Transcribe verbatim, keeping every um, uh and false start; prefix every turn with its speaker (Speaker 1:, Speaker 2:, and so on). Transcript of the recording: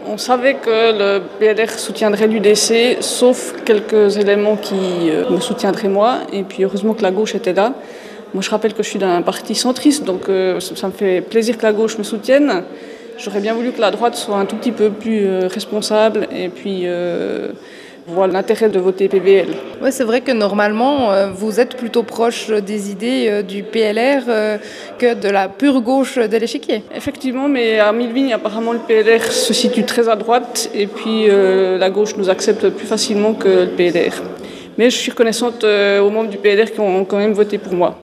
Speaker 1: On savait que le P L R soutiendrait l'U D C, sauf quelques éléments qui euh, me soutiendraient moi. Et puis heureusement que la gauche était là. Moi, je rappelle que je suis d'un parti centriste, donc euh, ça me fait plaisir que la gauche me soutienne. J'aurais bien voulu que la droite soit un tout petit peu plus euh, responsable et puis euh, voit l'intérêt de voter P V L.
Speaker 2: Ouais, c'est vrai que normalement, euh, vous êtes plutôt proche des idées euh, du P L R euh, que de la pure gauche de l'échiquier.
Speaker 1: Effectivement, mais à Milleville, apparemment, le P L R se situe très à droite et puis euh, la gauche nous accepte plus facilement que le P L R. Mais je suis reconnaissante euh, aux membres du P L R qui ont quand même voté pour moi.